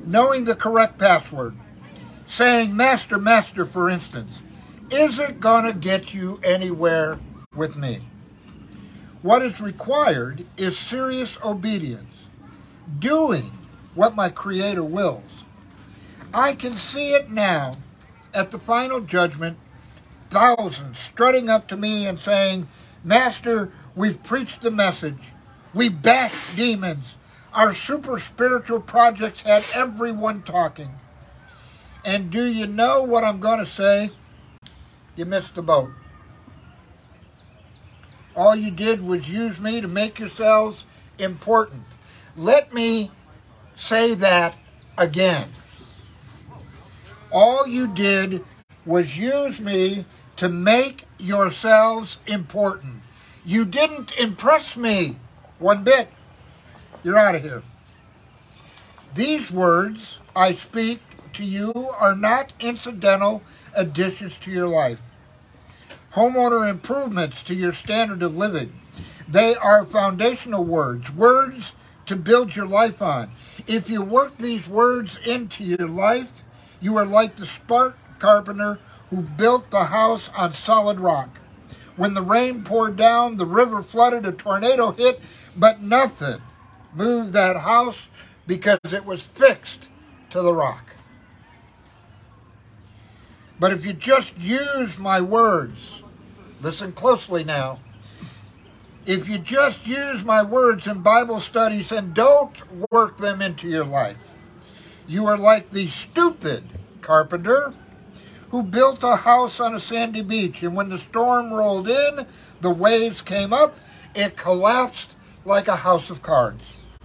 knowing the correct password, saying master, master, for instance, isn't going to get you anywhere with me. What is required is serious obedience, doing what my Creator wills. I can see it now at the final judgment, thousands strutting up to me and saying, Master, we've preached the message. We bashed demons. Our super spiritual projects had everyone talking. And do you know what I'm going to say? You missed the boat. All you did was use me to make yourselves important. Let me say that again. All you did was use me to make yourselves important. You didn't impress me one bit. You're out of here. These words I speak to you are not incidental additions to your life, homeowner improvements to your standard of living. They are foundational words, words to build your life on. If you work these words into your life, you are like the smart carpenter who built the house on solid rock. When the rain poured down, the river flooded, a tornado hit, but nothing moved that house because it was fixed to the rock. But if you just use my words, listen closely now, if you just use my words in Bible studies and don't work them into your life, you are like the stupid carpenter who built a house on a sandy beach, and when the storm rolled in, the waves came up, it collapsed like a house of cards.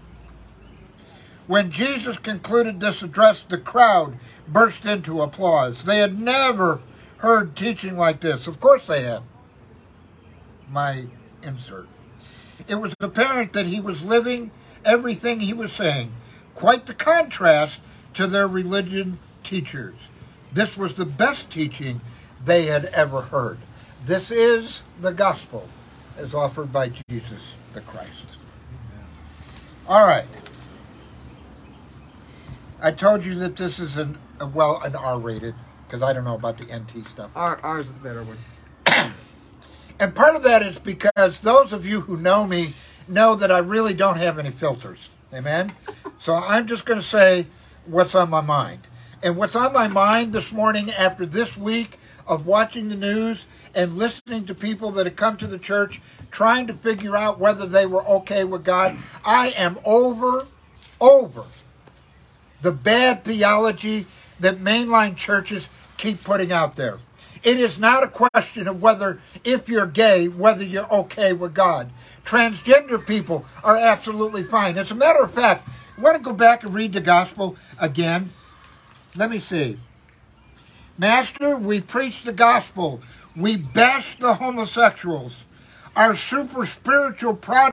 When Jesus concluded this address, the crowd burst into applause. They had never heard teaching like this. Of course they had. My insert. It was apparent that he was living everything he was saying. Quite the contrast to their religion teachers. This was the best teaching they had ever heard. This is the gospel as offered by Jesus the Christ. All right. I told you that this is an R-rated, because I don't know about the NT stuff. Ours is the better one. And part of that is because those of you who know me know that I really don't have any filters. Amen? So I'm just going to say what's on my mind. And what's on my mind this morning after this week of watching the news and listening to people that have come to the church trying to figure out whether they were okay with God, I am over the bad theology that mainline churches keep putting out there. It is not a question of whether, if you're gay, whether you're okay with God. Transgender people are absolutely fine. As a matter of fact, you want to go back and read the gospel again? Let me see. Master, we preach the gospel. We bash the homosexuals. Our super spiritual product.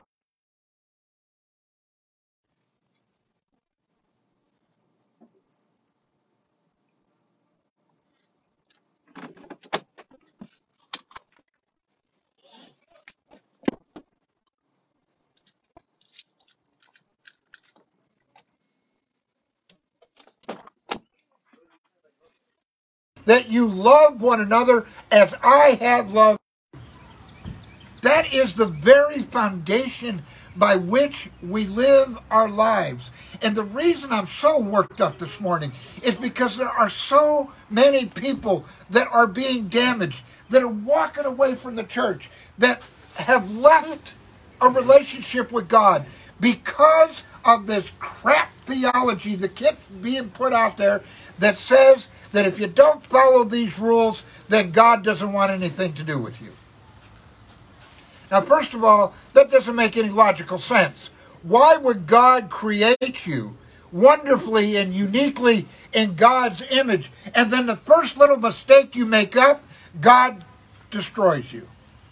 That you love one another as I have loved. That is the very foundation by which we live our lives. And the reason I'm so worked up this morning is because there are so many people that are being damaged, that are walking away from the church, that have left a relationship with God because of this crap theology that keeps being put out there that says that if you don't follow these rules, then God doesn't want anything to do with you. Now, first of all, that doesn't make any logical sense. Why would God create you wonderfully and uniquely in God's image, and then the first little mistake you make up, God destroys you?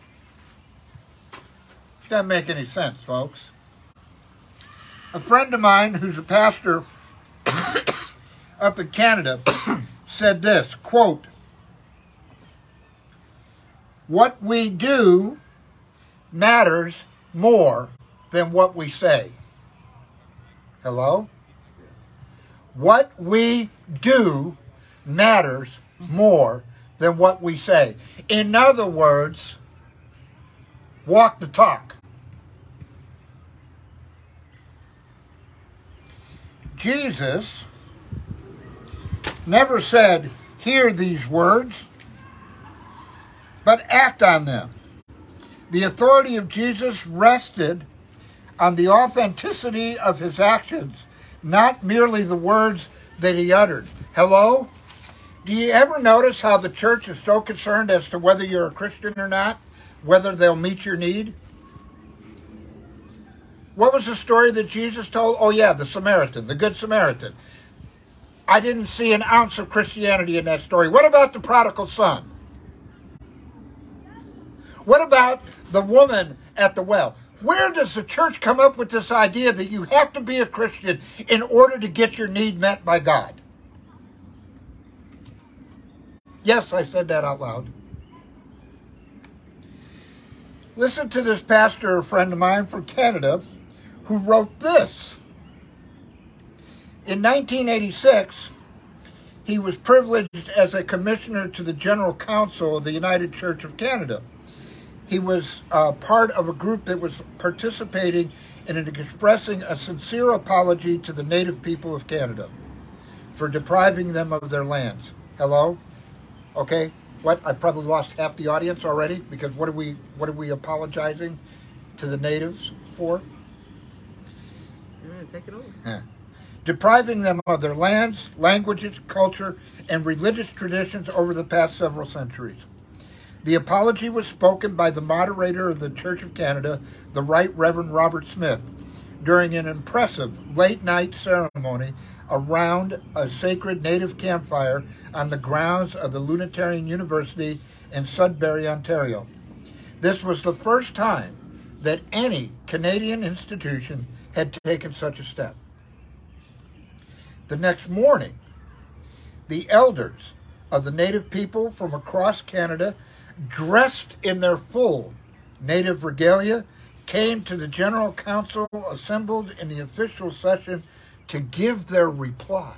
It doesn't make any sense, folks. A friend of mine who's a pastor up in Canada said this, quote, "What we do matters more than what we say." Hello? What we do matters more than what we say. In other words, walk the talk. Jesus never said, hear these words, but act on them. The authority of Jesus rested on the authenticity of his actions, not merely the words that he uttered. Hello? Do you ever notice how the church is so concerned as to whether you're a Christian or not, whether they'll meet your need? What was the story that Jesus told? Oh yeah, the Samaritan, the Good Samaritan. I didn't see an ounce of Christianity in that story. What about the prodigal son? What about the woman at the well? Where does the church come up with this idea that you have to be a Christian in order to get your need met by God? Yes, I said that out loud. Listen to this pastor, a friend of mine from Canada, who wrote this. In 1986, he was privileged as a commissioner to the General Council of the United Church of Canada. He was part of a group that was participating in expressing a sincere apology to the Native people of Canada for depriving them of their lands. Hello? Okay, what? I probably lost half the audience already, because what are we apologizing to the natives for? Take it over. Yeah. Depriving them of their lands, languages, culture, and religious traditions over the past several centuries. The apology was spoken by the moderator of the Church of Canada, the Right Reverend Robert Smith, during an impressive late-night ceremony around a sacred native campfire on the grounds of the Unitarian University in Sudbury, Ontario. This was the first time that any Canadian institution had taken such a step. The next morning, the elders of the Native people from across Canada, dressed in their full Native regalia, came to the General Council assembled in the official session to give their reply.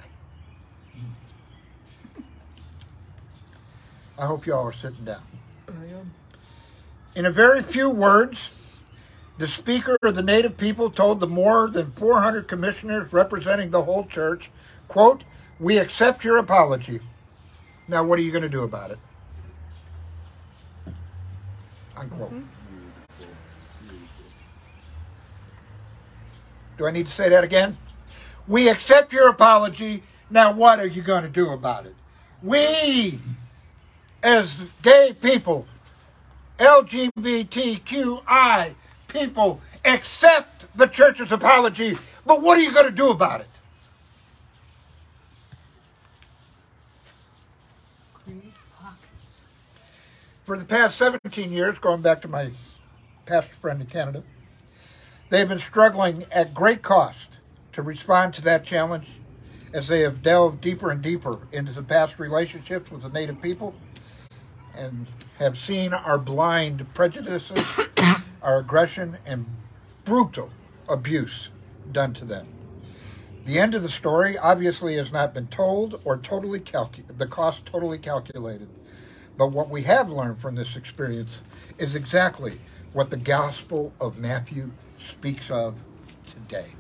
I hope you all are sitting down. I am. In a very few words, the speaker of the Native people told the more than 400 commissioners representing the whole church, quote, "We accept your apology. Now what are you going to do about it?" Unquote. Do I need to say that again? We accept your apology. Now what are you going to do about it? We, as gay people, LGBTQI people, accept the church's apology, but what are you going to do about it? For the past 17 years, going back to my pastor friend in Canada, they've been struggling at great cost to respond to that challenge as they have delved deeper and deeper into the past relationships with the Native people and have seen our blind prejudices, our aggression, and brutal abuse done to them. The end of the story obviously has not been told or the cost totally calculated. But what we have learned from this experience is exactly what the Gospel of Matthew speaks of today.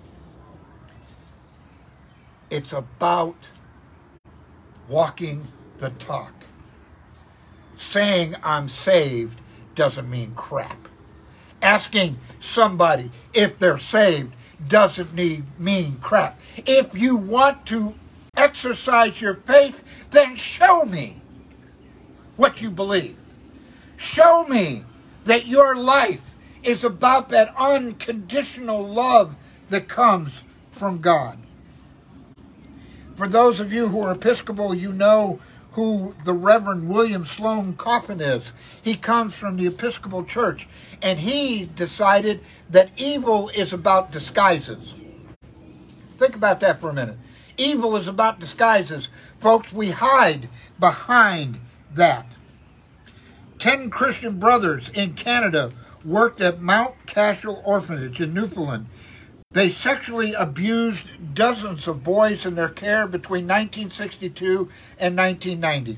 It's about walking the talk. Saying I'm saved doesn't mean crap. Asking somebody if they're saved doesn't mean crap. If you want to exercise your faith, then show me what you believe. Show me that your life is about that unconditional love that comes from God. For those of you who are Episcopal, you know who the Reverend William Sloane Coffin is. He comes from the Episcopal Church, and he decided that evil is about disguises. Think about that for a minute. Evil is about disguises. Folks, we hide behind that. 10 Christian brothers in Canada worked at Mount Cashel Orphanage in Newfoundland, They sexually abused dozens of boys in their care between 1962 and 1990.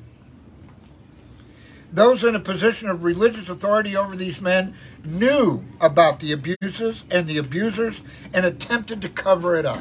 Those in a position of religious authority over these men knew about the abuses and the abusers and attempted to cover it up.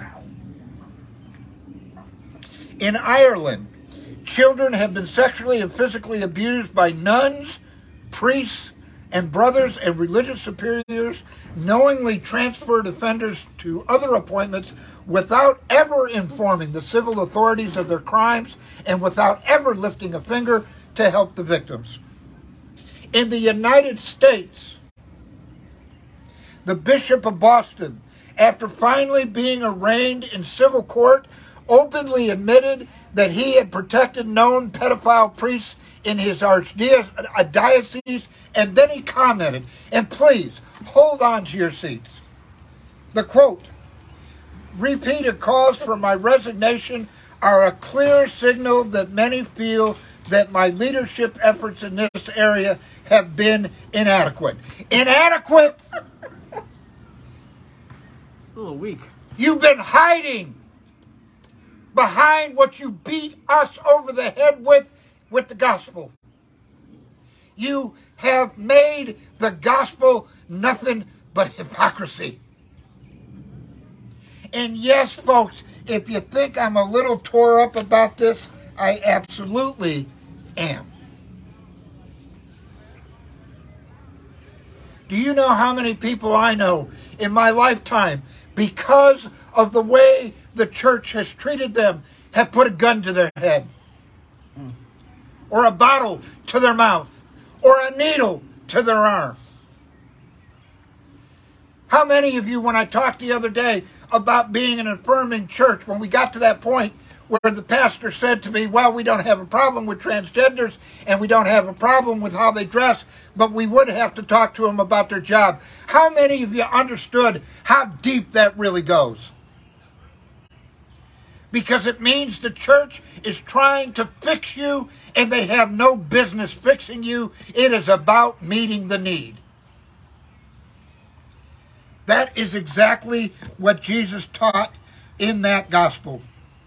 In Ireland, children have been sexually and physically abused by nuns, priests, and brothers and religious superiors knowingly transferred offenders to other appointments without ever informing the civil authorities of their crimes and without ever lifting a finger to help the victims. In the United States, the Bishop of Boston, after finally being arraigned in civil court, openly admitted that he had protected known pedophile priests in his archdiocese, and then he commented, and please, hold on to your seats. The quote, "Repeated calls for my resignation are a clear signal that many feel that my leadership efforts in this area have been inadequate." Inadequate? A little weak. You've been hiding behind what you beat us over the head with the gospel. You have made the gospel nothing but hypocrisy. And yes, folks, if you think I'm a little tore up about this, I absolutely am. Do you know how many people I know in my lifetime, because of the way the church has treated them, have put a gun to their head? Or a bottle to their mouth? Or a needle to their arm? How many of you, when I talked the other day about being an affirming church, when we got to that point where the pastor said to me, well, we don't have a problem with transgenders and we don't have a problem with how they dress, but we would have to talk to them about their job. How many of you understood how deep that really goes? Because it means the church is trying to fix you and they have no business fixing you. It is about meeting the need. That is exactly what Jesus taught in that gospel.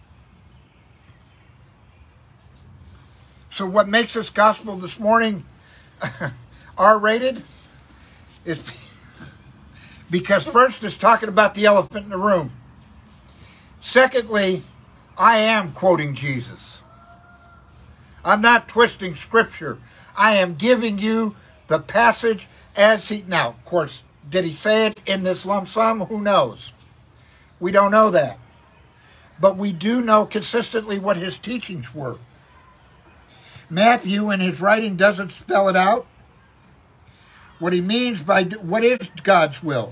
So what makes this gospel this morning R-rated is because first it's talking about the elephant in the room. Secondly, I am quoting Jesus. I'm not twisting scripture. I am giving you the passage as he... Now, of course, did he say it in this lump sum? Who knows? We don't know that. But we do know consistently what his teachings were. Matthew, in his writing, doesn't spell it out. What he means by what is God's will?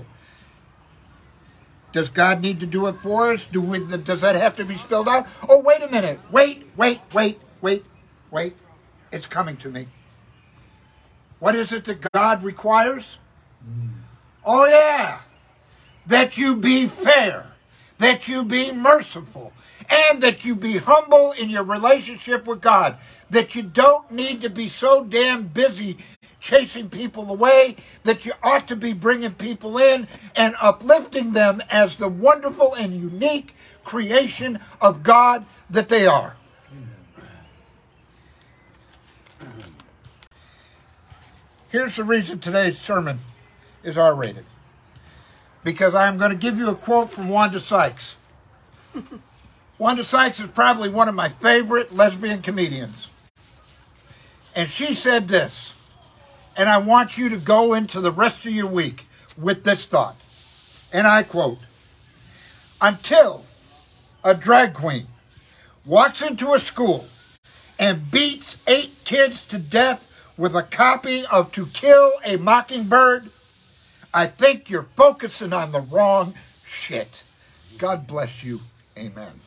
Does God need to do it for us? Does that have to be spelled out? Oh, wait a minute. Wait. It's coming to me. What is it that God requires? Oh, yeah. That you be fair, that you be merciful, and that you be humble in your relationship with God. That you don't need to be so damn busy chasing people away, that you ought to be bringing people in and uplifting them as the wonderful and unique creation of God that they are. Here's the reason today's sermon is R-rated. Because I'm going to give you a quote from Wanda Sykes. Wanda Sykes is probably one of my favorite lesbian comedians. And she said this, and I want you to go into the rest of your week with this thought. And I quote, "Until a drag queen walks into a school and beats 8 kids to death with a copy of To Kill a Mockingbird, I think you're focusing on the wrong shit." God bless you. Amen.